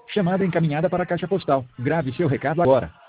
Chamada encaminhada para a caixa postal. Grave seu recado agora.